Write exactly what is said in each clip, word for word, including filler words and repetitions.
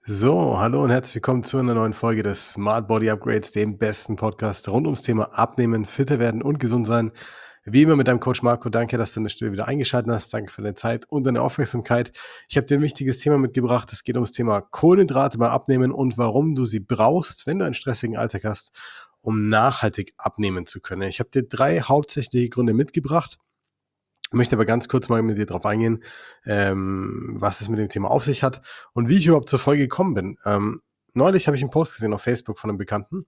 So, hallo und herzlich willkommen zu einer neuen Folge des Smart Body Upgrades, dem besten Podcast rund ums Thema Abnehmen, fitter werden und gesund sein. Wie immer mit deinem Coach Marco. Danke, dass du an der Stelle wieder eingeschaltet hast. Danke für deine Zeit und deine Aufmerksamkeit. Ich habe dir ein wichtiges Thema mitgebracht. Es geht ums Thema Kohlenhydrate beim Abnehmen und warum du sie brauchst, wenn du einen stressigen Alltag hast, um nachhaltig abnehmen zu können. Ich habe dir drei hauptsächliche Gründe mitgebracht. Ich möchte aber ganz kurz mal mit dir drauf eingehen, ähm, was es mit dem Thema auf sich hat und wie ich überhaupt zur Folge gekommen bin. Ähm, neulich habe ich einen Post gesehen auf Facebook von einem Bekannten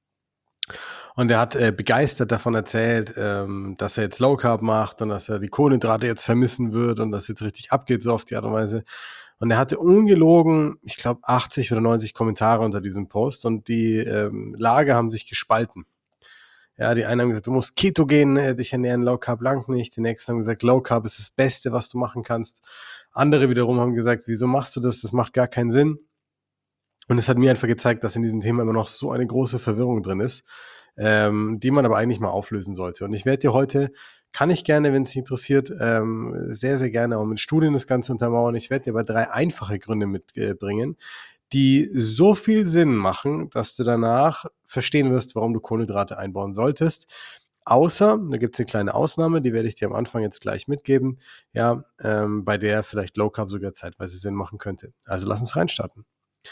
und der hat äh, begeistert davon erzählt, ähm, dass er jetzt Low Carb macht und dass er die Kohlenhydrate jetzt vermissen wird und das jetzt richtig abgeht, so auf die Art und Weise. Und er hatte ungelogen, ich glaube, achtzig oder neunzig Kommentare unter diesem Post und die ähm, Lager haben sich gespalten. Ja, die einen haben gesagt, du musst ketogen äh, dich ernähren, Low Carb langt nicht. Die nächsten haben gesagt, Low Carb ist das Beste, was du machen kannst. Andere wiederum haben gesagt, wieso machst du das? Das macht gar keinen Sinn. Und es hat mir einfach gezeigt, dass in diesem Thema immer noch so eine große Verwirrung drin ist, ähm, die man aber eigentlich mal auflösen sollte. Und ich werde dir heute, kann ich gerne, wenn es dich interessiert, ähm, sehr, sehr gerne auch mit Studien das Ganze untermauern. Ich werde dir aber drei einfache Gründe mitbringen, die so viel Sinn machen, dass du danach verstehen wirst, warum du Kohlenhydrate einbauen solltest. Außer, da gibt es eine kleine Ausnahme, die werde ich dir am Anfang jetzt gleich mitgeben, ja, ähm, bei der vielleicht Low Carb sogar zeitweise Sinn machen könnte. Also lass uns reinstarten.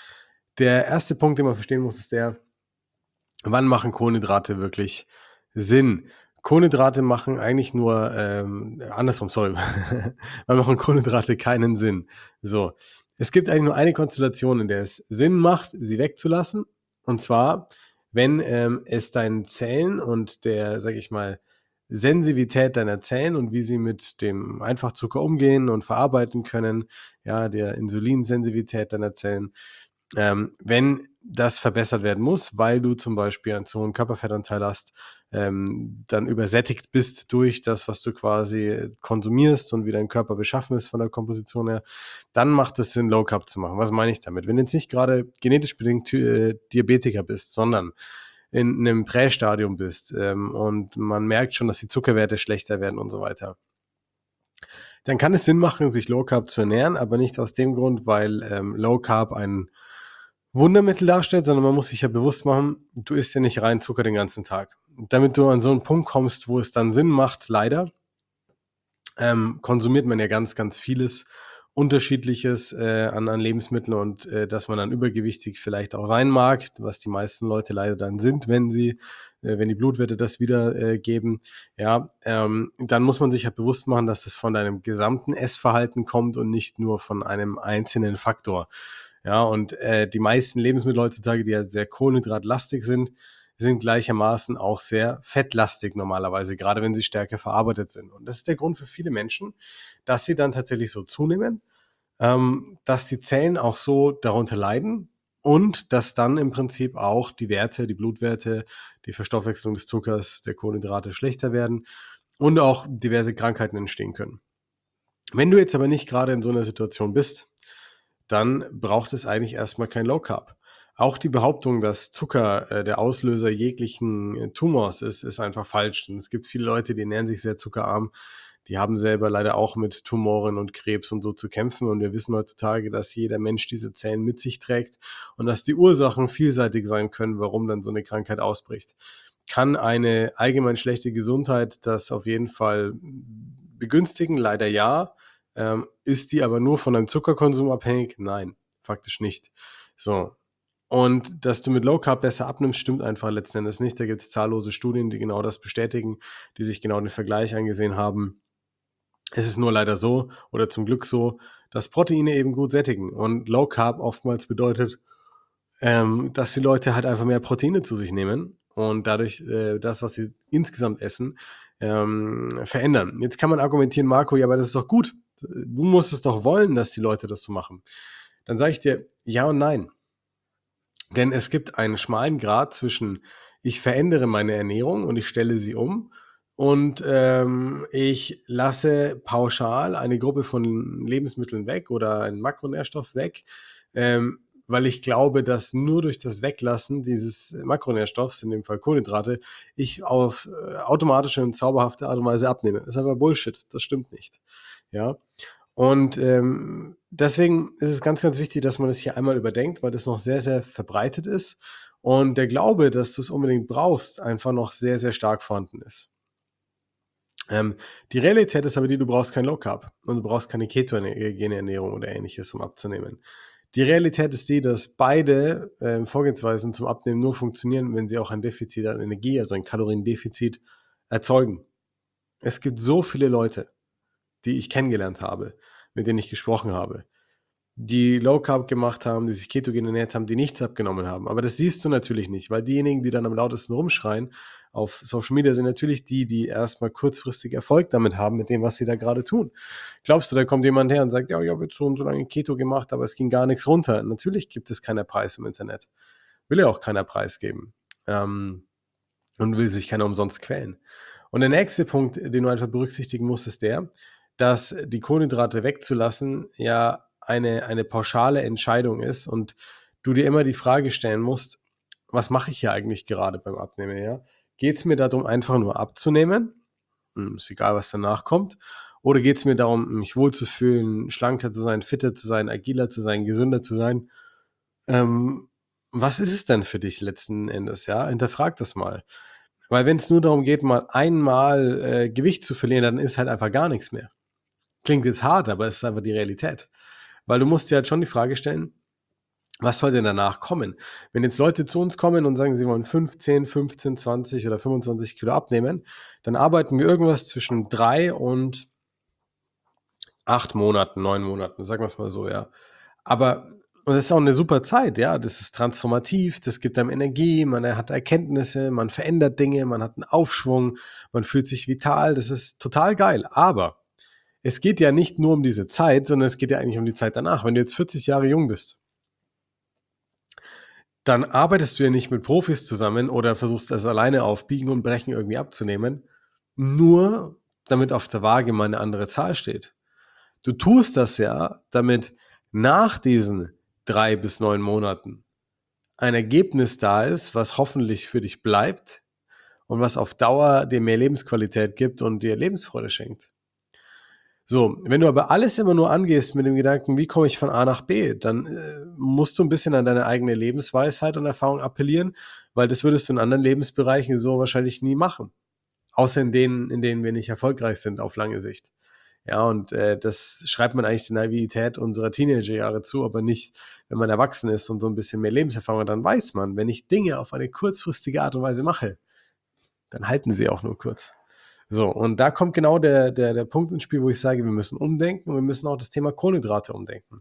Der erste Punkt, den man verstehen muss, ist der, wann machen Kohlenhydrate wirklich Sinn? Kohlenhydrate machen eigentlich nur, ähm, andersrum, sorry, wann machen Kohlenhydrate keinen Sinn? So, es gibt eigentlich nur eine Konstellation, in der es Sinn macht, sie wegzulassen. Und zwar, wenn ähm, es deinen Zellen und der, sag ich mal, Sensitivität deiner Zellen und wie sie mit dem Einfachzucker umgehen und verarbeiten können, ja, der Insulinsensitivität deiner Zellen, ähm, wenn das verbessert werden muss, weil du zum Beispiel einen zu hohen Körperfettanteil hast, ähm, dann übersättigt bist durch das, was du quasi konsumierst und wie dein Körper beschaffen ist von der Komposition her, dann macht es Sinn, Low Carb zu machen. Was meine ich damit? Wenn du jetzt nicht gerade genetisch bedingt äh, Diabetiker bist, sondern in einem Prästadium bist ähm, und man merkt schon, dass die Zuckerwerte schlechter werden und so weiter, dann kann es Sinn machen, sich Low Carb zu ernähren, aber nicht aus dem Grund, weil ähm, Low Carb ein Wundermittel darstellt, sondern man muss sich ja bewusst machen, du isst ja nicht rein Zucker den ganzen Tag. Damit du an so einen Punkt kommst, wo es dann Sinn macht, leider, ähm, konsumiert man ja ganz, ganz vieles Unterschiedliches äh, an, an Lebensmitteln und äh, dass man dann übergewichtig vielleicht auch sein mag, was die meisten Leute leider dann sind, wenn sie, äh, wenn die Blutwerte das wiedergeben, äh, geben. Ja, ähm, dann muss man sich ja bewusst machen, dass das von deinem gesamten Essverhalten kommt und nicht nur von einem einzelnen Faktor. Ja, und äh, die meisten Lebensmittel heutzutage, die ja sehr kohlenhydratlastig sind, sind gleichermaßen auch sehr fettlastig normalerweise, gerade wenn sie stärker verarbeitet sind. Und das ist der Grund für viele Menschen, dass sie dann tatsächlich so zunehmen, ähm, dass die Zellen auch so darunter leiden und dass dann im Prinzip auch die Werte, die Blutwerte, die Verstoffwechslung des Zuckers, der Kohlenhydrate schlechter werden und auch diverse Krankheiten entstehen können. Wenn du jetzt aber nicht gerade in so einer Situation bist, dann braucht es eigentlich erstmal kein Low Carb. Auch die Behauptung, dass Zucker äh, der Auslöser jeglichen äh, Tumors ist, ist einfach falsch. Und es gibt viele Leute, die ernähren sich sehr zuckerarm. Die haben selber leider auch mit Tumoren und Krebs und so zu kämpfen. Und wir wissen heutzutage, dass jeder Mensch diese Zellen mit sich trägt und dass die Ursachen vielseitig sein können, warum dann so eine Krankheit ausbricht. Kann eine allgemein schlechte Gesundheit das auf jeden Fall begünstigen? Leider ja. Ähm, ist die aber nur von deinem Zuckerkonsum abhängig? Nein, faktisch nicht. So. Und dass du mit Low Carb besser abnimmst, stimmt einfach letzten Endes nicht. Da gibt es zahllose Studien, die genau das bestätigen, die sich genau den Vergleich angesehen haben. Es ist nur leider so, oder zum Glück so, dass Proteine eben gut sättigen. Und Low Carb oftmals bedeutet, ähm, dass die Leute halt einfach mehr Proteine zu sich nehmen und dadurch äh, das, was sie insgesamt essen, ähm, verändern. Jetzt kann man argumentieren, Marco, ja, aber das ist doch gut. Du musst es doch wollen, dass die Leute das so machen. Dann sage ich dir, ja und nein. Denn es gibt einen schmalen Grat zwischen, ich verändere meine Ernährung und ich stelle sie um und ähm, ich lasse pauschal eine Gruppe von Lebensmitteln weg oder einen Makronährstoff weg, ähm, weil ich glaube, dass nur durch das Weglassen dieses Makronährstoffs, in dem Fall Kohlenhydrate, ich auf äh, automatische und zauberhafte Art und Weise abnehme. Das ist aber Bullshit, das stimmt nicht. Ja. Und, ähm, deswegen ist es ganz, ganz wichtig, dass man das hier einmal überdenkt, weil das noch sehr, sehr verbreitet ist und der Glaube, dass du's unbedingt brauchst, einfach noch sehr, sehr stark vorhanden ist. Ähm, die Realität ist aber die, du brauchst kein Low Carb und du brauchst keine ketogene Ernährung oder Ähnliches, um abzunehmen. Die Realität ist die, dass beide, ähm, Vorgehensweisen zum Abnehmen nur funktionieren, wenn sie auch ein Defizit an Energie, also ein Kaloriendefizit erzeugen. Es gibt so viele Leute, die ich kennengelernt habe, mit denen ich gesprochen habe, die Low Carb gemacht haben, die sich ketogen ernährt haben, die nichts abgenommen haben. Aber das siehst du natürlich nicht, weil diejenigen, die dann am lautesten rumschreien auf Social Media, sind natürlich die, die erstmal kurzfristig Erfolg damit haben, mit dem, was sie da gerade tun. Glaubst du, da kommt jemand her und sagt, ja, ich habe jetzt so und so lange Keto gemacht, aber es ging gar nichts runter? Natürlich gibt es keinen Preis im Internet. Will ja auch keiner preisgeben. Ähm, und will sich keiner umsonst quälen. Und der nächste Punkt, den du einfach berücksichtigen musst, ist der, dass die Kohlenhydrate wegzulassen ja eine, eine pauschale Entscheidung ist und du dir immer die Frage stellen musst, was mache ich hier eigentlich gerade beim Abnehmen? Ja? Geht es mir darum, einfach nur abzunehmen? Hm, ist egal, was danach kommt. Oder geht es mir darum, mich wohlzufühlen, schlanker zu sein, fitter zu sein, agiler zu sein, gesünder zu sein? Ähm, was ist es denn für dich letzten Endes? Ja, hinterfrag das mal. Weil wenn es nur darum geht, mal einmal, äh, Gewicht zu verlieren, dann ist halt einfach gar nichts mehr. Klingt jetzt hart, aber es ist einfach die Realität. Weil du musst dir halt schon die Frage stellen, was soll denn danach kommen? Wenn jetzt Leute zu uns kommen und sagen, sie wollen fünfzehn, fünfzehn, zwanzig oder fünfundzwanzig Kilo abnehmen, dann arbeiten wir irgendwas zwischen drei und acht Monaten, neun Monaten, sagen wir es mal so, ja. Aber und das ist auch eine super Zeit, ja. Das ist transformativ, das gibt einem Energie, man hat Erkenntnisse, man verändert Dinge, man hat einen Aufschwung, man fühlt sich vital, das ist total geil. Aber es geht ja nicht nur um diese Zeit, sondern es geht ja eigentlich um die Zeit danach. Wenn du jetzt vierzig Jahre jung bist, dann arbeitest du ja nicht mit Profis zusammen oder versuchst das alleine auf Biegen und Brechen irgendwie abzunehmen, nur damit auf der Waage mal eine andere Zahl steht. Du tust das ja, damit nach diesen drei bis neun Monaten ein Ergebnis da ist, was hoffentlich für dich bleibt und was auf Dauer dir mehr Lebensqualität gibt und dir Lebensfreude schenkt. So, wenn du aber alles immer nur angehst mit dem Gedanken, wie komme ich von A nach B, dann äh, musst du ein bisschen an deine eigene Lebensweisheit und Erfahrung appellieren, weil das würdest du in anderen Lebensbereichen so wahrscheinlich nie machen. Außer in denen, in denen wir nicht erfolgreich sind auf lange Sicht. Ja, und äh, das schreibt man eigentlich der Naivität unserer Teenagerjahre zu, aber nicht, wenn man erwachsen ist und so ein bisschen mehr Lebenserfahrung hat, dann weiß man, wenn ich Dinge auf eine kurzfristige Art und Weise mache, dann halten sie auch nur kurz. So, und da kommt genau der, der, der Punkt ins Spiel, wo ich sage, wir müssen umdenken und wir müssen auch das Thema Kohlenhydrate umdenken.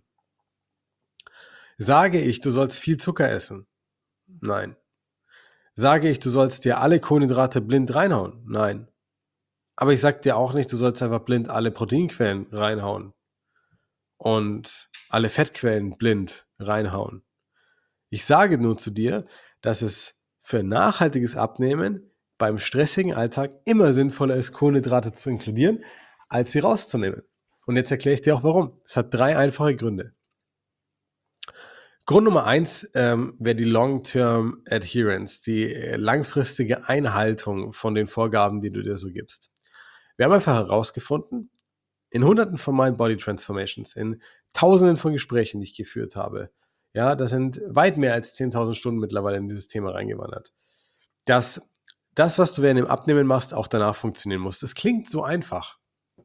Sage ich, du sollst viel Zucker essen? Nein. Sage ich, du sollst dir alle Kohlenhydrate blind reinhauen? Nein. Aber ich sage dir auch nicht, du sollst einfach blind alle Proteinquellen reinhauen und alle Fettquellen blind reinhauen. Ich sage nur zu dir, dass es für nachhaltiges Abnehmen beim stressigen Alltag immer sinnvoller ist, Kohlenhydrate zu inkludieren, als sie rauszunehmen. Und jetzt erkläre ich dir auch warum. Es hat drei einfache Gründe. Grund Nummer eins ähm, wäre die Long-Term Adherence, die äh, langfristige Einhaltung von den Vorgaben, die du dir so gibst. Wir haben einfach herausgefunden, in hunderten von Mind Body Transformations, in tausenden von Gesprächen, die ich geführt habe, ja, da sind weit mehr als zehntausend Stunden mittlerweile in dieses Thema reingewandert, dass das, was du während dem Abnehmen machst, auch danach funktionieren muss. Das klingt so einfach,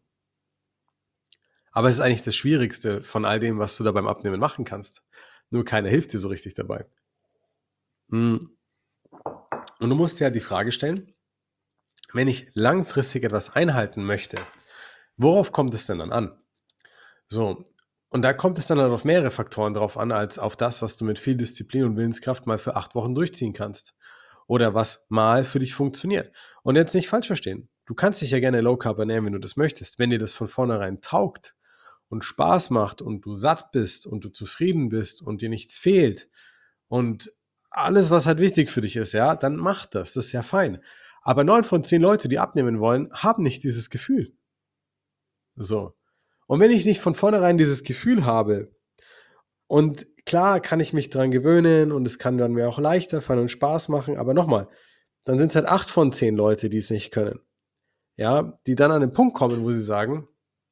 aber es ist eigentlich das Schwierigste von all dem, was du da beim Abnehmen machen kannst. Nur keiner hilft dir so richtig dabei. Und du musst dir halt die Frage stellen, wenn ich langfristig etwas einhalten möchte, worauf kommt es denn dann an? So, und da kommt es dann halt auf mehrere Faktoren drauf an, als auf das, was du mit viel Disziplin und Willenskraft mal für acht Wochen durchziehen kannst. Oder was mal für dich funktioniert. Und jetzt nicht falsch verstehen. Du kannst dich ja gerne Low Carb ernähren, wenn du das möchtest. Wenn dir das von vornherein taugt und Spaß macht und du satt bist und du zufrieden bist und dir nichts fehlt und alles, was halt wichtig für dich ist, ja, dann mach das. Das ist ja fein. Aber neun von zehn Leute, die abnehmen wollen, haben nicht dieses Gefühl. So. Und wenn ich nicht von vornherein dieses Gefühl habe, und klar kann ich mich dran gewöhnen und es kann dann mir auch leichter fallen und Spaß machen, aber nochmal, dann sind es halt acht von zehn Leute, die es nicht können. Ja, die dann an den Punkt kommen, wo sie sagen,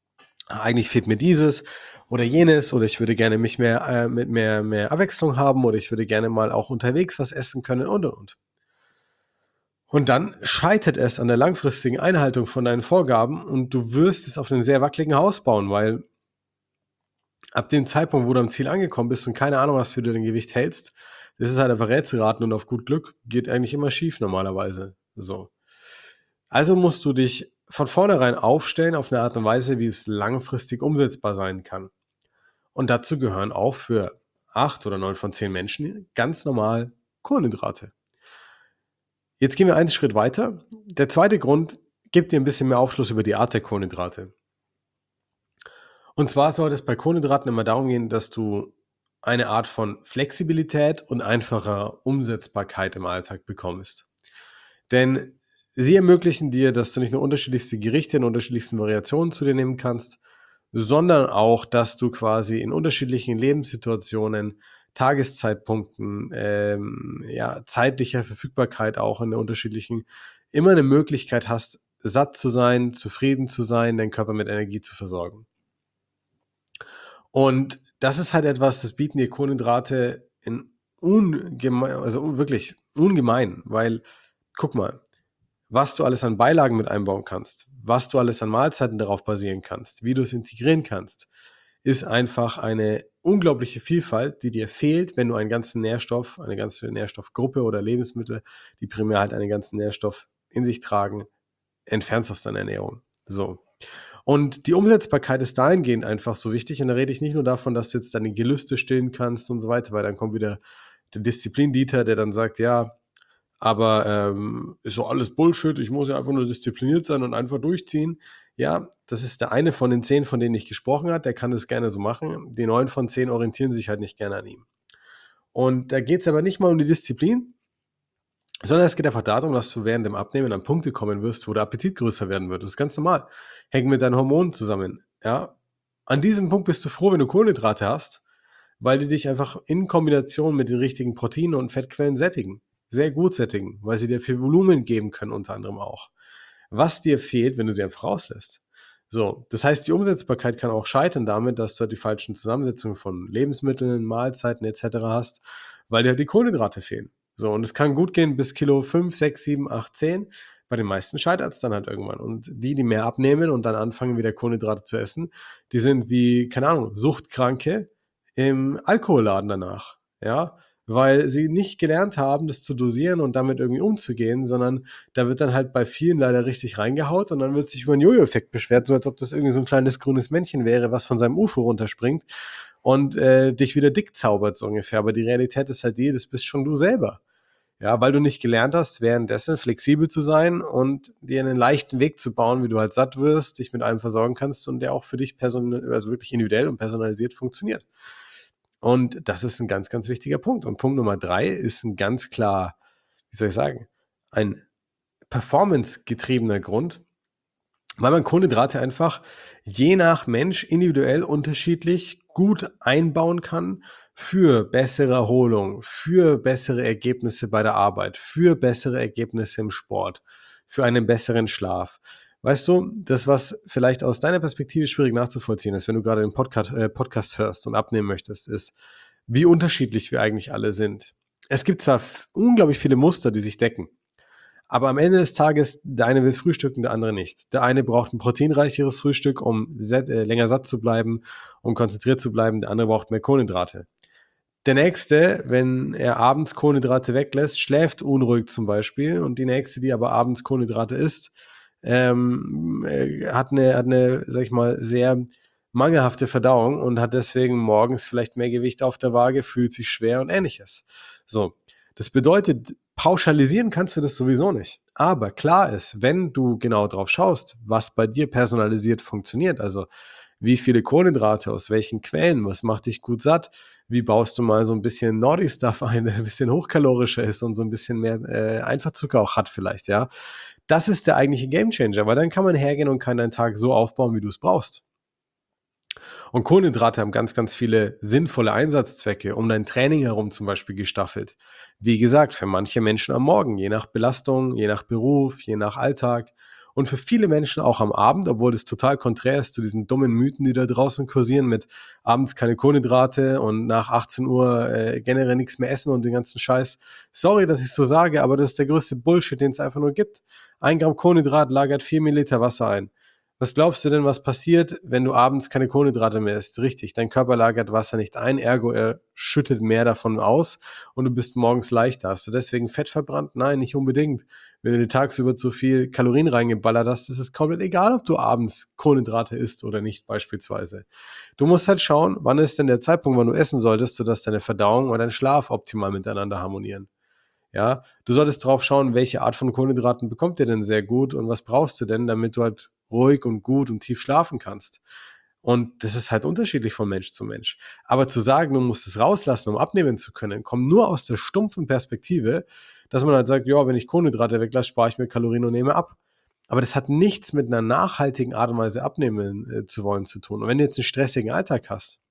eigentlich fehlt mir dieses oder jenes oder ich würde gerne mich mehr äh, mit mehr mehr Abwechslung haben oder ich würde gerne mal auch unterwegs was essen können und, und, und. Und dann scheitert es an der langfristigen Einhaltung von deinen Vorgaben und du wirst es auf einem sehr wackeligen Haus bauen, weil ab dem Zeitpunkt, wo du am Ziel angekommen bist und keine Ahnung hast, wie du dein Gewicht hältst, das ist halt einfach Rätselraten und auf gut Glück geht eigentlich immer schief normalerweise. So. Also musst du dich von vornherein aufstellen auf eine Art und Weise, wie es langfristig umsetzbar sein kann. Und dazu gehören auch für acht oder neun von zehn Menschen ganz normal Kohlenhydrate. Jetzt gehen wir einen Schritt weiter. Der zweite Grund gibt dir ein bisschen mehr Aufschluss über die Art der Kohlenhydrate. Und zwar soll es bei Kohlenhydraten immer darum gehen, dass du eine Art von Flexibilität und einfacher Umsetzbarkeit im Alltag bekommst. Denn sie ermöglichen dir, dass du nicht nur unterschiedlichste Gerichte in unterschiedlichsten Variationen zu dir nehmen kannst, sondern auch, dass du quasi in unterschiedlichen Lebenssituationen, Tageszeitpunkten, ähm, ja, zeitlicher Verfügbarkeit auch in der unterschiedlichen, immer eine Möglichkeit hast, satt zu sein, zufrieden zu sein, deinen Körper mit Energie zu versorgen. Und das ist halt etwas, das bieten dir Kohlenhydrate in ungemein, also wirklich ungemein, weil guck mal, was du alles an Beilagen mit einbauen kannst, was du alles an Mahlzeiten darauf basieren kannst, wie du es integrieren kannst, ist einfach eine unglaubliche Vielfalt, die dir fehlt, wenn du einen ganzen Nährstoff, eine ganze Nährstoffgruppe oder Lebensmittel, die primär halt einen ganzen Nährstoff in sich tragen, entfernst aus deiner Ernährung. So. Und die Umsetzbarkeit ist dahingehend einfach so wichtig. Und da rede ich nicht nur davon, dass du jetzt deine Gelüste stillen kannst und so weiter, weil dann kommt wieder der Disziplin-Dieter, der dann sagt, ja, aber ähm, ist so alles Bullshit, ich muss ja einfach nur diszipliniert sein und einfach durchziehen. Ja, das ist der eine von den zehn, von denen ich gesprochen habe, der kann das gerne so machen. Die neun von zehn orientieren sich halt nicht gerne an ihm. Und da geht es aber nicht mal um die Disziplin, sondern es geht einfach darum, dass du während dem Abnehmen an Punkte kommen wirst, wo der Appetit größer werden wird. Das ist ganz normal. Hängt mit deinen Hormonen zusammen. Ja? An diesem Punkt bist du froh, wenn du Kohlenhydrate hast, weil die dich einfach in Kombination mit den richtigen Proteinen und Fettquellen sättigen. Sehr gut sättigen, weil sie dir viel Volumen geben können, unter anderem auch. Was dir fehlt, wenn du sie einfach rauslässt. So, das heißt, die Umsetzbarkeit kann auch scheitern damit, dass du halt die falschen Zusammensetzungen von Lebensmitteln, Mahlzeiten et cetera hast, weil dir halt die Kohlenhydrate fehlen. So, und es kann gut gehen bis Kilo fünf, sechs, sieben, acht, zehn. Bei den meisten scheitert es dann halt irgendwann. Und die, die mehr abnehmen und dann anfangen, wieder Kohlenhydrate zu essen, die sind wie, keine Ahnung, Suchtkranke im Alkoholladen danach. Ja, weil sie nicht gelernt haben, das zu dosieren und damit irgendwie umzugehen, sondern da wird dann halt bei vielen leider richtig reingehaut und dann wird sich über einen Jojo-Effekt beschwert, so als ob das irgendwie so ein kleines grünes Männchen wäre, was von seinem U F O runterspringt und äh, dich wieder dick zaubert, so ungefähr. Aber die Realität ist halt die, das bist schon du selber. Ja, weil du nicht gelernt hast, währenddessen flexibel zu sein und dir einen leichten Weg zu bauen, wie du halt satt wirst, dich mit allem versorgen kannst und der auch für dich person also wirklich individuell und personalisiert funktioniert. Und das ist ein ganz, ganz wichtiger Punkt. Und Punkt Nummer drei ist ein ganz klar, wie soll ich sagen, ein performancegetriebener Grund, weil man Kohlenhydrate einfach je nach Mensch individuell unterschiedlich gut einbauen kann für bessere Erholung, für bessere Ergebnisse bei der Arbeit, für bessere Ergebnisse im Sport, für einen besseren Schlaf. Weißt du, das, was vielleicht aus deiner Perspektive schwierig nachzuvollziehen ist, wenn du gerade den Podcast, äh, Podcast hörst und abnehmen möchtest, ist, wie unterschiedlich wir eigentlich alle sind. Es gibt zwar f- unglaublich viele Muster, die sich decken, aber am Ende des Tages, der eine will frühstücken, der andere nicht. Der eine braucht ein proteinreicheres Frühstück, um set, äh, länger satt zu bleiben, um konzentriert zu bleiben. Der andere braucht mehr Kohlenhydrate. Der nächste, wenn er abends Kohlenhydrate weglässt, schläft unruhig zum Beispiel. Und die nächste, die aber abends Kohlenhydrate isst, ähm, äh, hat eine, hat eine, sag ich mal, sehr mangelhafte Verdauung und hat deswegen morgens vielleicht mehr Gewicht auf der Waage, fühlt sich schwer und ähnliches. So, das bedeutet, pauschalisieren kannst du das sowieso nicht. Aber klar ist, wenn du genau drauf schaust, was bei dir personalisiert funktioniert, also wie viele Kohlenhydrate, aus welchen Quellen, was macht dich gut satt, wie baust du mal so ein bisschen Naughty Stuff ein, der ein bisschen hochkalorischer ist und so ein bisschen mehr äh, Einfachzucker auch hat vielleicht, ja. Das ist der eigentliche Gamechanger, weil dann kann man hergehen und kann deinen Tag so aufbauen, wie du es brauchst. Und Kohlenhydrate haben ganz, ganz viele sinnvolle Einsatzzwecke, um dein Training herum zum Beispiel gestaffelt. Wie gesagt, für manche Menschen am Morgen, je nach Belastung, je nach Beruf, je nach Alltag. Und für viele Menschen auch am Abend, obwohl das total konträr ist zu diesen dummen Mythen, die da draußen kursieren mit abends keine Kohlenhydrate und nach achtzehn Uhr äh, generell nichts mehr essen und den ganzen Scheiß. Sorry, dass ich so sage, aber das ist der größte Bullshit, den es einfach nur gibt. Ein Gramm Kohlenhydrat lagert vier Milliliter Wasser ein. Was glaubst du denn, was passiert, wenn du abends keine Kohlenhydrate mehr isst? Richtig, dein Körper lagert Wasser nicht ein, ergo er schüttet mehr davon aus und du bist morgens leichter. Hast du deswegen Fett verbrannt? Nein, nicht unbedingt. Wenn du dir tagsüber zu viel Kalorien reingeballert hast, ist es komplett egal, ob du abends Kohlenhydrate isst oder nicht beispielsweise. Du musst halt schauen, wann ist denn der Zeitpunkt, wann du essen solltest, sodass deine Verdauung oder dein Schlaf optimal miteinander harmonieren. Ja, du solltest drauf schauen, welche Art von Kohlenhydraten bekommt ihr denn sehr gut und was brauchst du denn, damit du halt ruhig und gut und tief schlafen kannst. Und das ist halt unterschiedlich von Mensch zu Mensch. Aber zu sagen, du musst es rauslassen, um abnehmen zu können, kommt nur aus der stumpfen Perspektive, dass man halt sagt, ja, wenn ich Kohlenhydrate weglasse, spare ich mir Kalorien und nehme ab. Aber das hat nichts mit einer nachhaltigen Art und Weise abnehmen äh, zu wollen zu tun. Und wenn du jetzt einen stressigen Alltag hast,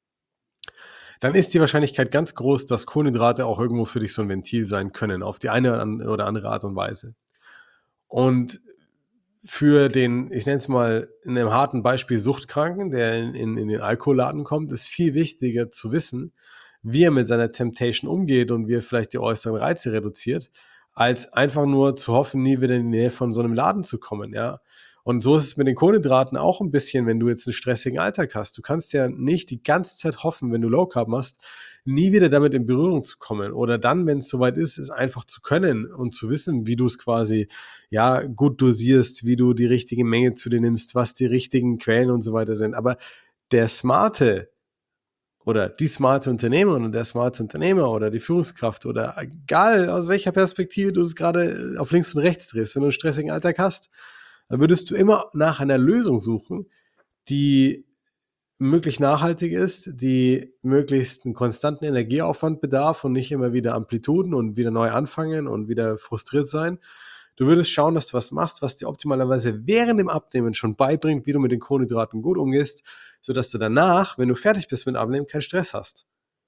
dann ist die Wahrscheinlichkeit ganz groß, dass Kohlenhydrate auch irgendwo für dich so ein Ventil sein können, auf die eine oder andere Art und Weise. Und für den, ich nenne es mal in einem harten Beispiel Suchtkranken, der in, in, in den Alkoholladen kommt, ist viel wichtiger zu wissen, wie er mit seiner Temptation umgeht und wie er vielleicht die äußeren Reize reduziert, als einfach nur zu hoffen, nie wieder in die Nähe von so einem Laden zu kommen, ja. Und so ist es mit den Kohlenhydraten auch ein bisschen, wenn du jetzt einen stressigen Alltag hast. Du kannst ja nicht die ganze Zeit hoffen, wenn du Low Carb machst, nie wieder damit in Berührung zu kommen. Oder dann, wenn es soweit ist, es einfach zu können und zu wissen, wie du es quasi ja gut dosierst, wie du die richtige Menge zu dir nimmst, was die richtigen Quellen und so weiter sind. Aber der smarte oder die smarte Unternehmerin und der smarte Unternehmer oder die Führungskraft oder egal aus welcher Perspektive du es gerade auf links und rechts drehst, wenn du einen stressigen Alltag hast, dann würdest du immer nach einer Lösung suchen, die möglichst nachhaltig ist, die möglichst einen konstanten Energieaufwand bedarf und nicht immer wieder Amplituden und wieder neu anfangen und wieder frustriert sein. Du würdest schauen, dass du was machst, was dir optimalerweise während dem Abnehmen schon beibringt, wie du mit den Kohlenhydraten gut umgehst, sodass du danach, wenn du fertig bist mit dem Abnehmen, keinen Stress hast.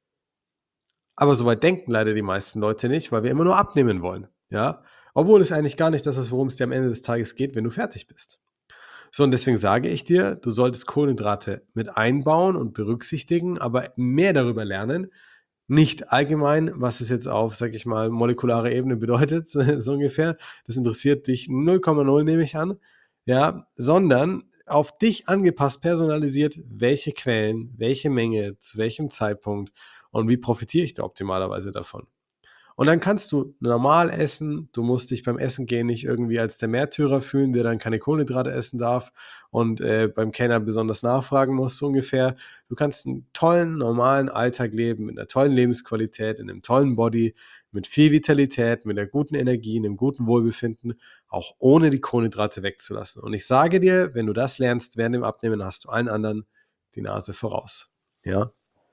Aber soweit denken leider die meisten Leute nicht, weil wir immer nur abnehmen wollen. Ja? Obwohl es eigentlich gar nicht das ist, worum es dir am Ende des Tages geht, wenn du fertig bist. So, und deswegen sage ich dir, du solltest Kohlenhydrate mit einbauen und berücksichtigen, aber mehr darüber lernen. Nicht allgemein, was es jetzt auf, sag ich mal, molekularer Ebene bedeutet, so ungefähr. Das interessiert dich null Komma null, nehme ich an. Ja, sondern auf dich angepasst, personalisiert, welche Quellen, welche Menge, zu welchem Zeitpunkt und wie profitiere ich da optimalerweise davon. Und dann kannst du normal essen. Du musst dich beim Essen gehen nicht irgendwie als der Märtyrer fühlen, der dann keine Kohlenhydrate essen darf und äh, beim Kellner besonders nachfragen muss, so ungefähr. Du kannst einen tollen, normalen Alltag leben, mit einer tollen Lebensqualität, in einem tollen Body, mit viel Vitalität, mit einer guten Energie, einem guten Wohlbefinden, auch ohne die Kohlenhydrate wegzulassen. Und ich sage dir, wenn du das lernst während dem Abnehmen, hast du allen anderen die Nase voraus. Ja.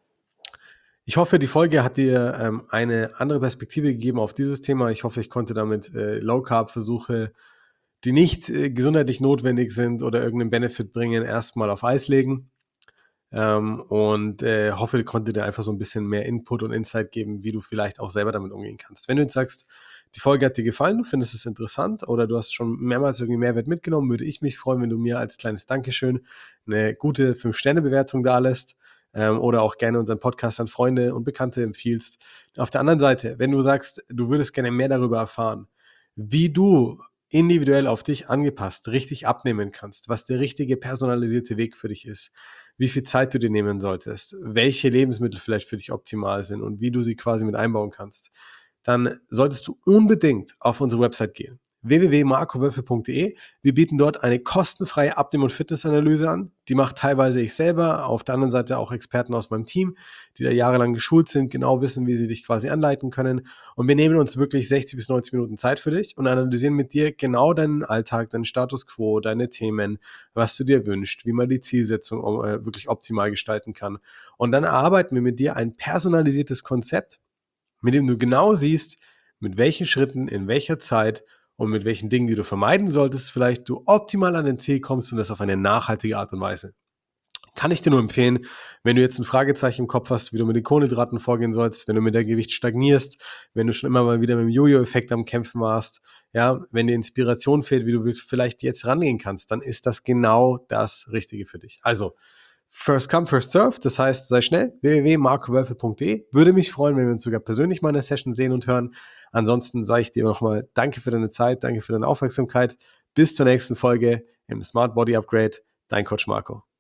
Ich hoffe, die Folge hat dir ähm, eine andere Perspektive gegeben auf dieses Thema. Ich hoffe, ich konnte damit äh, Low-Carb-Versuche, die nicht äh, gesundheitlich notwendig sind oder irgendeinen Benefit bringen, erstmal auf Eis legen. Ähm, und äh, hoffe, ich konnte dir einfach so ein bisschen mehr Input und Insight geben, wie du vielleicht auch selber damit umgehen kannst. Wenn du jetzt sagst, die Folge hat dir gefallen, du findest es interessant oder du hast schon mehrmals irgendwie Mehrwert mitgenommen, würde ich mich freuen, wenn du mir als kleines Dankeschön eine gute fünf Sterne Bewertung da lässt. Ähm, oder auch gerne unseren Podcast an Freunde und Bekannte empfiehlst. Auf der anderen Seite, wenn du sagst, du würdest gerne mehr darüber erfahren, wie du individuell auf dich angepasst richtig abnehmen kannst, was der richtige personalisierte Weg für dich ist, wie viel Zeit du dir nehmen solltest, welche Lebensmittel vielleicht für dich optimal sind und wie du sie quasi mit einbauen kannst, dann solltest du unbedingt auf unsere Website gehen. w w w punkt marco wölfe punkt d e. Wir bieten dort eine kostenfreie Abnehmen- und Fitnessanalyse an. Die macht teilweise ich selber, auf der anderen Seite auch Experten aus meinem Team, die da jahrelang geschult sind, genau wissen, wie sie dich quasi anleiten können. Und wir nehmen uns wirklich sechzig bis neunzig Minuten Zeit für dich und analysieren mit dir genau deinen Alltag, deinen Status quo, deine Themen, was du dir wünschst, wie man die Zielsetzung äh, wirklich optimal gestalten kann. Und dann erarbeiten wir mit dir ein personalisiertes Konzept, mit dem du genau siehst, mit welchen Schritten, in welcher Zeit und mit welchen Dingen, die du vermeiden solltest, vielleicht du optimal an den Ziel kommst und das auf eine nachhaltige Art und Weise. Kann ich dir nur empfehlen, wenn du jetzt ein Fragezeichen im Kopf hast, wie du mit den Kohlenhydraten vorgehen sollst, wenn du mit der Gewicht stagnierst, wenn du schon immer mal wieder mit dem Jojo-Effekt am Kämpfen warst, ja, wenn dir Inspiration fehlt, wie du vielleicht jetzt rangehen kannst, dann ist das genau das Richtige für dich. Also, First come, first serve, das heißt, sei schnell, w w w punkt marco wölfel punkt d e. Würde mich freuen, wenn wir uns sogar persönlich mal in der Session sehen und hören. Ansonsten sage ich dir nochmal danke für deine Zeit, danke für deine Aufmerksamkeit. Bis zur nächsten Folge im Smart Body Upgrade. Dein Coach Marco.